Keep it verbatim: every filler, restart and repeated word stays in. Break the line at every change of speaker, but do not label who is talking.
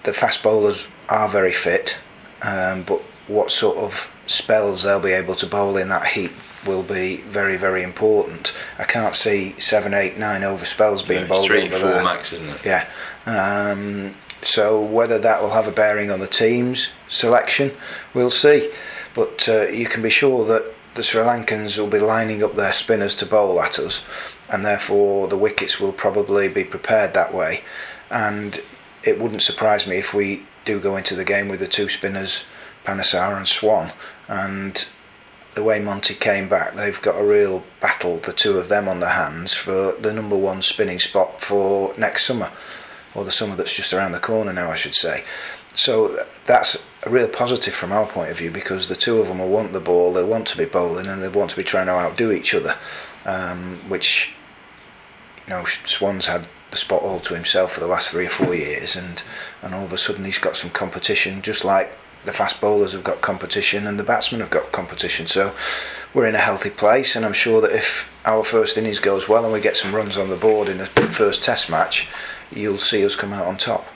the fast bowlers are very fit, um, but what sort of spells they'll be able to bowl in that heat will be very, very important. I can't see seven, eight, nine over spells being
yeah,
bowled
three,
over
four
there.
max, isn't it?
Yeah. Um, so whether that will have a bearing on the team's selection, we'll see. But uh, you can be sure that the Sri Lankans will be lining up their spinners to bowl at us, and therefore the wickets will probably be prepared that way. And it wouldn't surprise me if we do go into the game with the two spinners, Panesar and Swan. And the way Monty came back, they've got a real battle, the two of them on their hands, for the number one spinning spot for next summer, or the summer that's just around the corner now, I should say. So that's a real positive from our point of view, because the two of them will want the ball, they want to be bowling, and they want to be trying to outdo each other, um, which, you know, Swan's had the spot all to himself for the last three or four years, and, and all of a sudden he's got some competition, just like the fast bowlers have got competition and the batsmen have got competition. So we're in a healthy place, and I'm sure that if our first innings goes well and we get some runs on the board in the first test match, you'll see us come out on top.